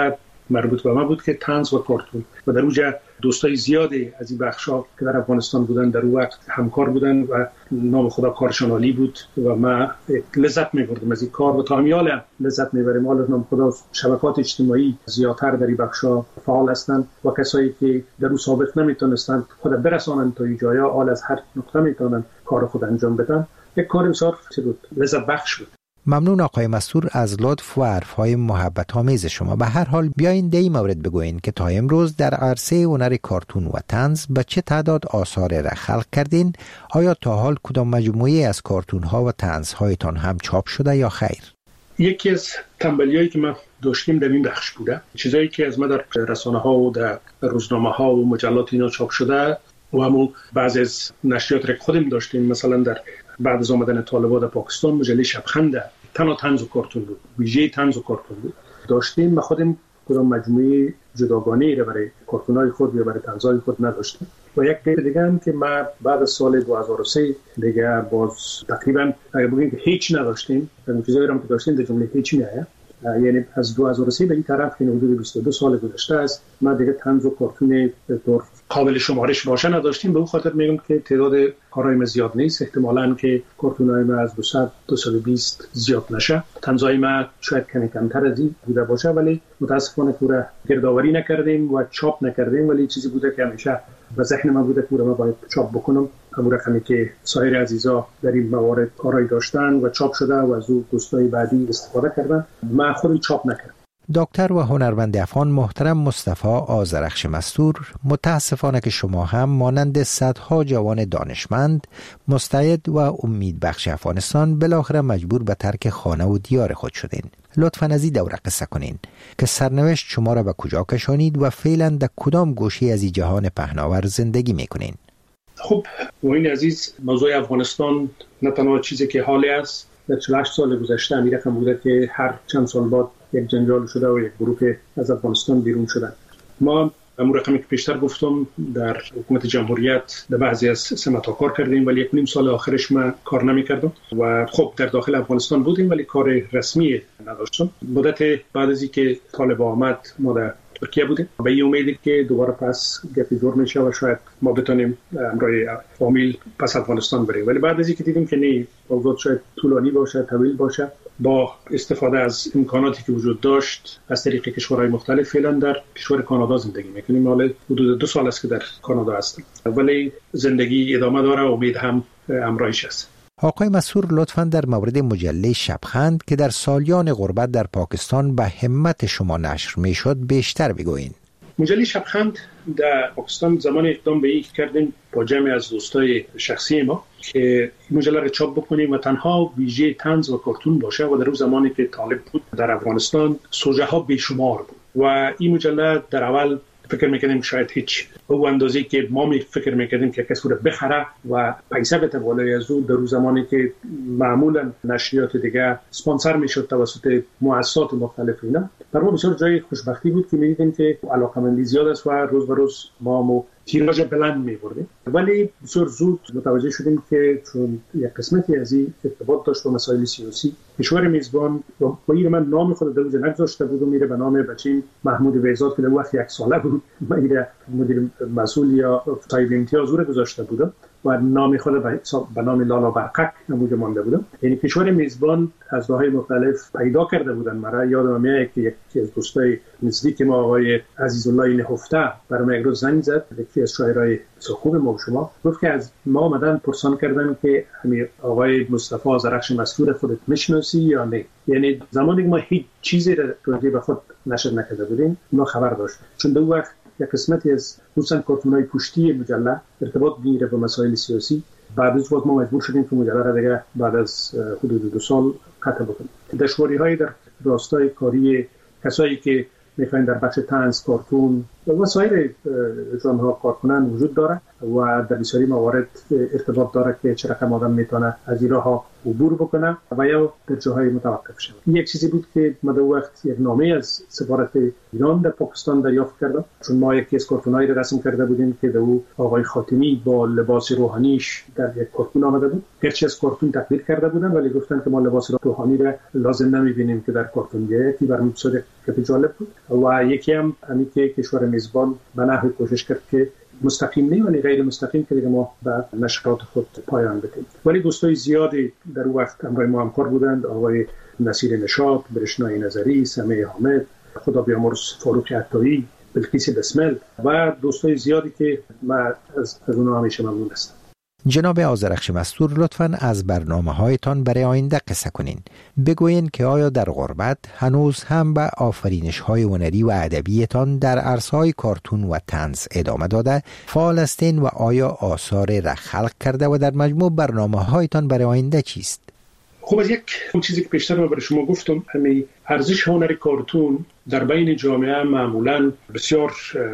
مربوط به ما بود که طنز و کارتون و در اونجا دوستای زیادی از این بخشا که در افغانستان بودن در اون وقت همکار بودن و نام خدا کارشان عالی بود و ما لذت می‌بردیم از این کار و تا همیال لذت می‌بریم. حالا نام خدا شبکات اجتماعی زیادتر در این بخشا فعال هستند و کسایی که در اون سابق نمیتونستند خود برسانند تا این جایا حال از هر نقطه میتونن کار خود انجام بدن. یک کار بسیار لذت بخش بود. ممنون آقای مستور از لطف و حرف‌های محبت آمیز شما. به هر حال بیاین در این مورد بگوین که تا امروز در عرصه هنر کارتون و طنز به چه تعداد آثار را خلق کردین؟ آیا تا حال کدام مجموعه از کارتون‌ها و طنزهایتان هم چاپ شده یا خیر؟ یکی از تنبلیایی که ما داشتیم در این بخش بوده، چیزایی که از ما در رسانه‌ها و در روزنامه‌ها و مجلات اینا چاپ شده و همون بعضی از نشریات را خودم داشتیم. مثلا در بعد از آمدن طالبان در پاکستان مجله شبخند تنها طنز و کارتون بود، ویژه طنز و کارتون بود داشتیم. ما خودم کدام مجموعه جداگانه را برای کارتونای خود یا برای طنزهای خود نداشتیم. و یک دید دیگه هم که ما بعد از سال دو هزار و سه دیگه باز تقریبا اگه بگیم که هیچ نداشتیم، در چیزایی هم که داشتیم در جمله هیچ میاد. یعنی از دو هزار و سه به این طرف که حدود بیست و دو سال گذشته است ما دیگه طنز و کارتون دور قابل شمارش باشه نداشتیم. به اون خاطر میگم که تعداد کارهای ما زیاد نیست، احتمالاً که کارتونای ما از دویست تا دویست و بیست زیاد نشه. طنزهای ما شاید کمی کمتر از این بوده باشه، ولی متاسفانه پورا گردآوری نکردیم و چاپ نکردیم. ولی چیزی بوده که همیشه به ذهن من بوده که ما باید چاپ بکنم، همون رقمی که سایر عزیزا در این موارد کارایی داشتن و چاپ شده و از اون دوستای بعدی استفاده کردن. ما خودم چاپ نکردم. دکتر و هنرمند افغان محترم مصطفی آذرخش مستور، متاسفانه که شما هم مانند صدها جوان دانشمند مستعد و امید بخش افغانستان بالاخره مجبور به ترک خانه و دیار خود شدین. لطفاً از این دوره قصه کنین که سرنوشت شما را به کجا کشانید و فعلا در کدام گوشه از این جهان پهناور زندگی میکنین؟ خب موین عزیز، موضوع افغانستان نه تنها چیزی که حالی است، در چهل و هشت سال گذشته همین رقم بوده که هر چند سال بعد یک جنجال شده و یک گروه از افغانستان بیرون شدن. ما همون رقمی که پیشتر گفتم در حکومت جمهوریت در بعضی از سمت‌ها کار کردیم، ولی یک نیم سال آخرش ما کار نمی‌کردم و خب در داخل افغانستان بودیم ولی کار رسمی نداشتم. مدت بعد از اینکه طالبان آمد ما در ترکیه بودیم و این امیدی که دوباره پس گپی جور میشه و شاید ما بتونیم همراه فامیل پس افغانستان بریم. ولی بعد از اینکه دیدیم که نه، اوضاع شاید طولانی باشه، طویل باشه، با استفاده از امکاناتی که وجود داشت از طریق کشورهای مختلف، فعلا در کشور کانادا زندگی میکنیم. حالا حدود دو سال است که در کانادا هستم، ولی زندگی ادامه داره و امید هم همراهش است. آقای مسئول، لطفاً در مورد مجله شبخند که در سالیان غربت در پاکستان به همت شما نشر میشد بیشتر بگوین. مجله شبخند در پاکستان زمان اقدام به این کردیم با جمع از دوستای شخصی ما که مجله را چاپ بکنیم و تنها ویژه طنز و کارتون باشه و در اون زمانی که طالب بود در افغانستان سوژه ها بیشمار بود و این مجله در اول فکر میکردیم شاید هیچ او اندازه‌ای که ما می فکر میکردیم که کسی رو بخره و پیسه بده بالای از اون، در اون زمانی که معمولا نشریات دیگه اسپانسر میشد توسط مؤسسات مختلف اینا، در ما بسیار جای خوشبختی بود که میدیدیم که علاقمندی زیاد است و روز به روز ما مو تیراژ بلند میبردیم. ولی بسیار زود متوجه شدیم که چون یک قسمتی از این ارتباط داشت با مسائل سیاسی، کشور میزبان با این من نام خود در اونجا نگذاشته بود و میره به نام بچین محمود ویزاد که در وقت یک ساله بود، میره مدیر مسئول یا صاحب امتیاز رو گذاشته بودم و نام خود به نام لالا برقک نموده مانده بودم. یعنی کشور میزبان از راههای مختلف پیدا کرده بودن. مرا یادم میاد که یکی از دوستای نزدیک ما آقای عزیزالله نهفته برام یک روز زنگ زد، یکی از شاعرای خوب ما و شما، گفت که از ما آمدن پرسان کردن که همین آقای مصطفی آذرخش مستور خودت میشناسی یا نه. یعنی زمانی که ما هیچ چیزی را راجع به خود نشر نکرده بودیم ما خبر داشت، چون دو وقت یک قسمتی از خصوصا کارتونای پشتی مجله ارتباط میگیره با مسائل سیاسی. بعد از وقت ما مجبور شدیم که مجله را دیگه بعد از حدود دو سال قطع بکنیم. دشواری‌های در راستای کاری کسایی که میخواین در بخش طنز، کارتون و سایر ژانرها کار کنن وجود داره و در بسیاری موارد ارتباط داره که چه رقم آدم میتونه از این راه عبور بکنه و یا در جاهای متوقف شود. یک چیزی بود که ما در وقت یک نامه از سفارت ایران در پاکستان دریافت کردم، چون ما یکی از کارتونایی را رسم کرده بودیم که در او آقای خاتمی با لباس روحانیش در یک کارتون آمده بود. گرچه از کارتون تقلید کرده بودن ولی گفتن که ما لباس روحانی را لازم نمیبینیم که در کارتون بیاید. یکی برام بسیار جالب بود و یکی هم همین که کشور میزبان به نحوی کوشش کرد که مستقیم نه ولی غیر مستقیم که دیگه ما به نشرات خود پایان بدیم. ولی دوستای زیادی در وقت همراه ما همکار بودند، آقای نصیر نشاط، برشنای نظری، سمیع حامد، خدا بیامرز فاروق عطایی، بلقیس بسمل و دوستای زیادی که من از از اونها همیشه ممنون هستم. جناب آذرخش مستور، لطفاً از برنامه‌هایتان برای آینده قصه کنین. بگوین که آیا در غربت هنوز هم به آفرینش‌های هنری و ادبیتان در عرصه‌های کارتون و طنز ادامه داده فعال هستین و آیا آثار را خلق کرده و در مجموع برنامه‌هایتان برای آینده چیست؟ خب از یک چیزی که پیشتر ما برای شما گفتم، همین ارزش هنری کارتون در بین جامعه معمولاً بسیار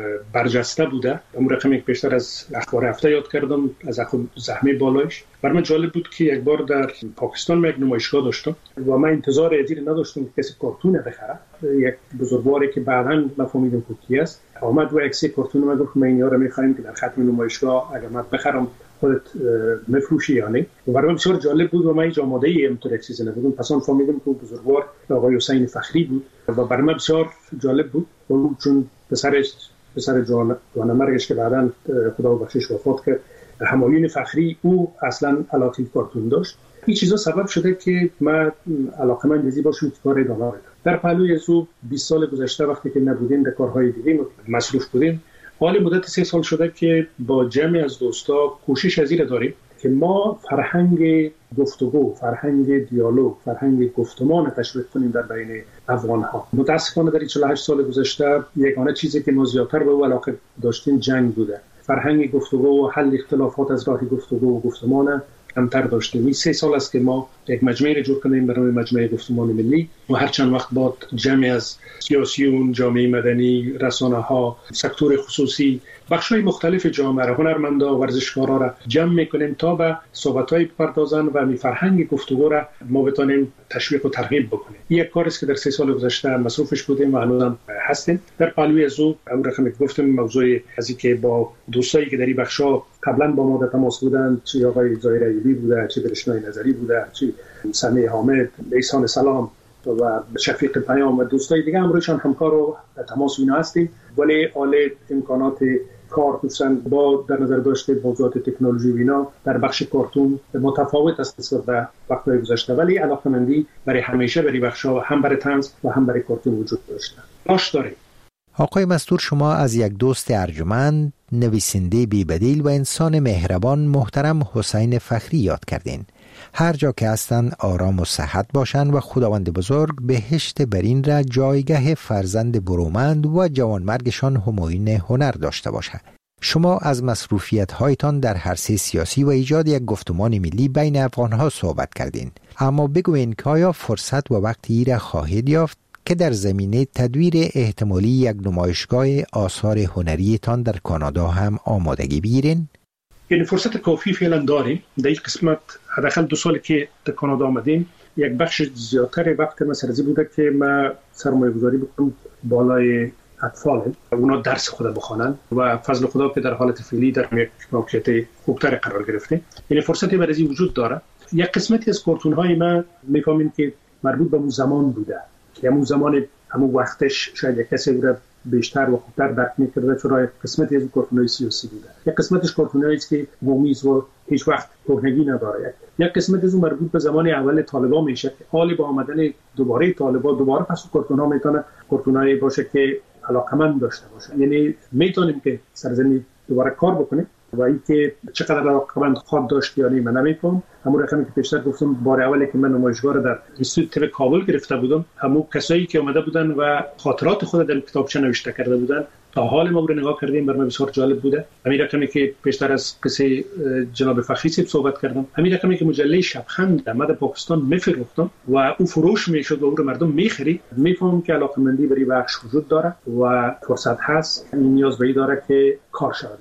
برجسته بوده. اون رقمی که پیشتر از اخبار هفته یاد کردم از زحمه بالایش، برای من جالب بود که یک بار در پاکستان من یک نمایشگاه داشتم و من انتظار ادیر نداشتم که کسی کارتون بخره. یک بزرگواری که بعداً مفهومیدم که کی است آمد و یک سری کارتون من گفت ما اینا رو می‌خوایم که در ختم نمایشگاه اگر من بخرم خودت مفروشی یعنی. و برای من بسیار جالب بود و من هیچ آماده‌ای اینطور چیزی نبودم. پس آن فهمیدم که بزرگوار آقای حسین فخری بود و برای من بسیار جالب بود چون پسرش پسر جوان جوانمرگش که بعداً خدا بخشش وفات کرد، همایون فخری، او اصلا علاقه کارتون داشت. این چیزا سبب شده که من علاقه‌مند باشم که کار ادامه بدم. در پهلوی از او بیست سال گذشته وقتی که نبودیم در کارهای دیگه مصروف بودیم، حالا مدت سه سال شده که با جمعی از دوستا کوشش از این داریم که ما فرهنگ گفتگو، فرهنگ دیالوگ، فرهنگ گفتمان تشویق کنیم در بین افغان‌ها. متأسفانه در چهل و هشت سال گذشته یگانه چیزی که ما زیادتر به او علاقه داشتیم جنگ بوده. فرهنگ گفتگو و حل اختلافات از راه گفتگو و گفتمان کمتر داشتیم. این سه سال است که ما یک مجموعه را جور کردیم برای مجموعه گفتمان ملی و هر چند وقت بعد جمعی از سیاسیون، جامعه مدنی، رسانه‌ها، سکتور خصوصی، بخش‌های مختلف جامعه را، هنرمندا و ورزشکارا را جمع می‌کنیم تا به صحبت‌های بپردازن و می فرهنگ گفتگو را ما بتونیم تشویق و ترغیب بکنیم. این یک کاری است که در سه سال گذشته مصروفش بودیم و هنوزم هستیم. در پهلوی از او اون رقمی که گفتم موضوع از اینکه با دوستایی که در این بخش‌ها قبلا با ما در تماس بودند، چه آقای ظاهر ایوبی بوده، چه برشنای نظری بوده، چه سمیع حامد، احسان سلام و شفیق پیام و دوستای دیگه امروزشان همکار و تماس اینا هستیم. ولی حال امکانات کار دوستان با در نظر داشته موضوعات تکنولوژی و اینا در بخش کارتون متفاوت است نسبت به وقت‌های گذشته، ولی علاقه‌مندی برای همیشه برای بخش‌ها هم برای طنز و هم برای کارتون وجود داشته. باش داره. آقای مستور، شما از یک دوست ارجمند، نویسنده بی‌بدیل و انسان مهربان محترم حسین فخری یاد کردین. هر جا که هستن آرام و صحت باشن و خداوند بزرگ بهشت برین را جایگاه فرزند برومند و جوانمرگشان همایون هنر داشته باشه. شما از مصروفیت هایتان در عرصه سیاسی و ایجاد یک گفتمان ملی بین افغانها صحبت کردین، اما بگوین که آیا فرصت و وقتی را خواهید یافت که در زمینه تدویر احتمالی یک نمایشگاه آثار هنریتان در کانادا هم آمادگی بگیرین؟ یعنی فرصت کافی فعلا داریم. در این قسمت حداقل دو سالی که در کانادا آمدیم یک بخش زیادتر وقت ما سرزی بوده که ما سرمایه گذاری بکنم بالای اطفال اونا درس خود بخوانن و فضل خدا که در حالت فعلی در یک موقعیت خوبتر قرار گرفته. یعنی فرصتی برای وجود داره. یک قسمتی از کارتون های ما میفهمیم که مربوط به اون زمان بوده که همون زمان همون وقتش شاید یک کسی بوده بیشتر و خوبتر درک می‌کرده، چون یک قسمتی از کارتون‌های سیاسی بوده، یک قسمتش کارتونایی است که مومیز و هیچ وقت کهنگی نداره، یک قسمت از اون مربوط به زمان اول طالبان میشه که حالی با آمدن دوباره طالبان دوباره پس کارتون‌ها میتونه کارتونایی باشه که علاقمند داشته باشه. یعنی میتونیم که سرزمین دوباره کار بکنیم و اینکه چقدر علاقمند خود داشت یا نه من نمی‌فهمم. همون رقمی که پیشتر گفتم بار اولی که من نمایشگاه در اینستیتوت کابل گرفته بودم، همون کسایی که اومده بودن و خاطرات خود در کتابچه نوشته کرده بودن تا حال ما رو نگاه کردیم، برام بسیار جالب بوده. همین رقمی که پیشتر از قصه جناب فخری صحبت کردم، همین رقمی که مجله شبخند در پاکستان میفروختم و اون فروش میشد و اون رو مردم میخرید، میفهمم که علاقمندی برای بخش وجود داره و فرصت هست. این نیاز به داره که کار شود.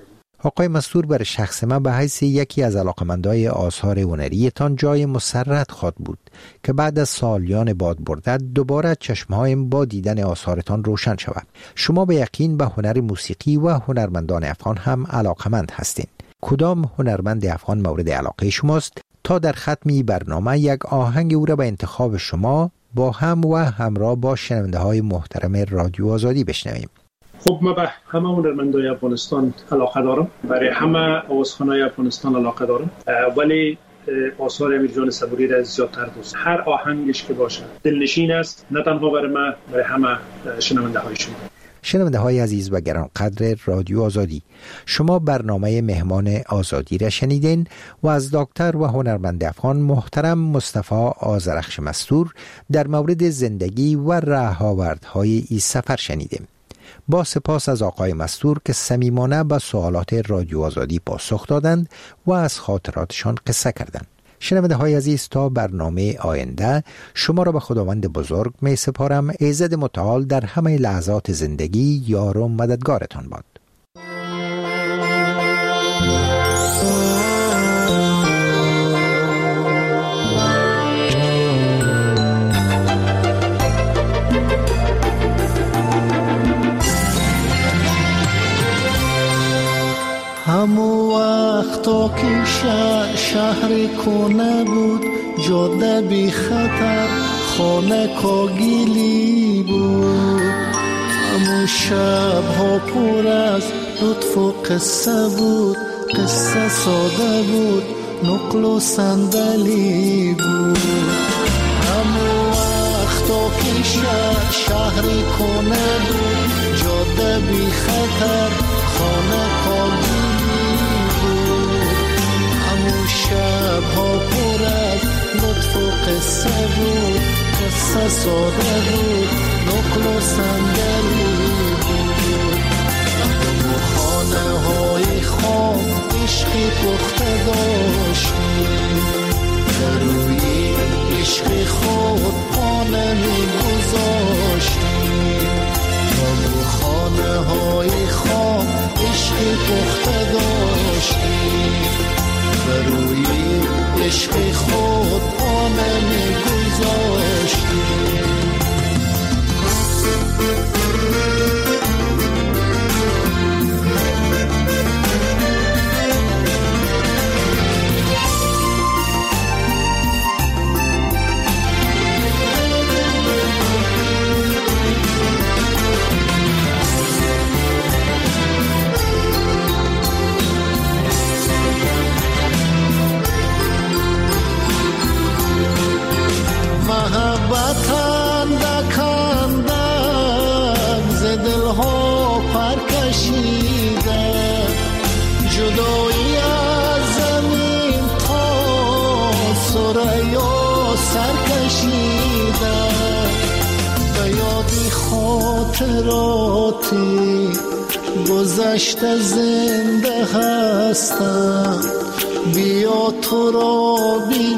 آقای مستور، برای شخص من به حیث یکی از علاقمندای آثار هنریتان جای مسرت خواهد بود که بعد از سالیان باد برده دوباره چشمهایم با دیدن آثارتان روشن شود. شما به یقین به هنر موسیقی و هنرمندان افغان هم علاقمند هستین. کدام هنرمند افغان مورد علاقه شماست تا در ختمی برنامه یک آهنگ او را به انتخاب شما با هم و همراه با شنونده های محترم رادیو آزادی بشنویم؟ خب من به همه هنرمندای افغانستان علاقه دارم، برای همه آوازخوانای افغانستان علاقه دارم، ولی آثار امیر جان صبوری را زیادتر دوست. هر آهنگش که باشه دلنشین است، نه تنها برای من، برای همه شنونده های شما. شنونده های عزیز و گرانقدر رادیو آزادی، شما برنامه مهمان آزادی را شنیدین و از دکتر و هنرمند افغان محترم مصطفی آذرخش مستور در مورد زندگی و رهاوردهای این سفر شنیدیم. با سپاس از آقای مستور که صمیمانه به سوالات رادیو آزادی پاسخ دادند و از خاطراتشان قصه کردند. شنونده های عزیز، تا برنامه آینده شما را به خداوند بزرگ می سپارم. ایزد متعال در همه لحظات زندگی یار و مددگارتان باد. همو وقتا که شهر, شهر کنه بود، جاده بی خطر، خانه کاگیلی بود. همو شب ها پر از لطف و قصه بود، قصه ساده بود، نقل و صندلی بود. همو وقتا که شهر, شهر کنه بود، جاده بی خطر، خانه کاگیلی. شب ها پر از لطف و قصه بود، قصه ساده بود، نقل و صندلی بود. و خانه های خام عشقی پخته داشتیم، در روی عشق خود پانه می گذاشتیم. و خانه های خام عشقی پخته داشتیم، روی عشق خود پانه می گذاشتیم. محبتان دکندم ز دلها پر کشیده، جدایی از زمین تا ثریا سر کشیده. به یادی خاطراتی گذشته زنده هستم، بیا تو را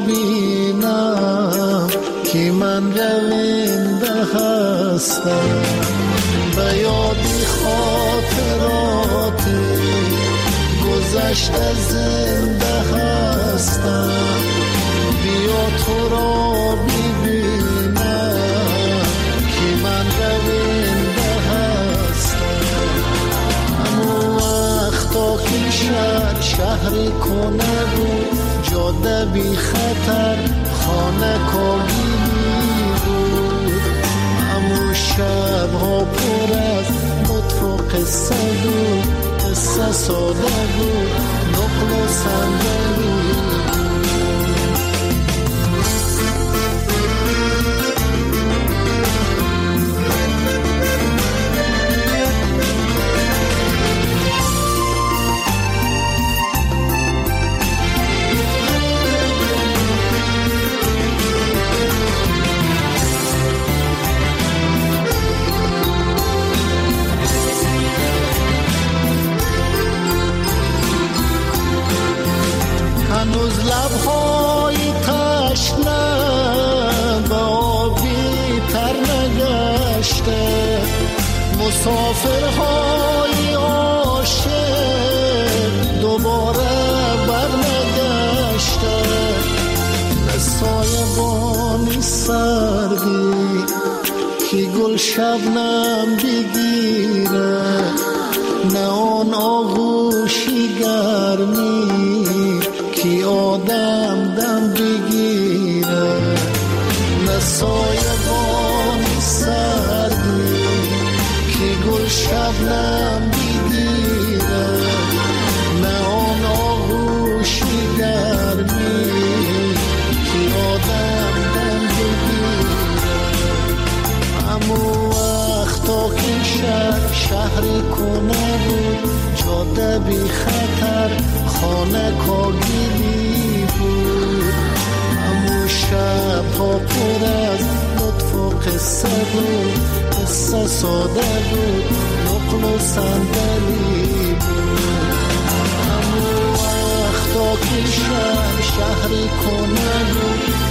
ببینم که من رونده هستم. به یادی خاطراتی گذشته زنده هستم، بیا تو را ببینم که من رونده هستم. همون وقتا که شهر شهر کنه بود، جاده بی خطر، خانه کاگیلی بود. همون شب ها پر از لطف و قصه بود، قصه ساده بود، نقل و صندلی هنوز لبهای تشنه به آبی تر نگشته، مسافرهای عاشق سایبانی سردی که گل شبنم بگیره، نه آن آغوشی گرمی که آدم دم بگیره، نه سایبانی سردی که گل شبنم بگیره، نه آن آغوشی گرمی که آدم دم بگیره. امو وقتا که شهر شهر کنه بود، جاده بی خطر خانه کاگیلی بود، امو شب ها پر از لطف و قصه بود، قصه ساده بود، نقل و صندلی بود. امو وقتا که شهر شهر کنه بود،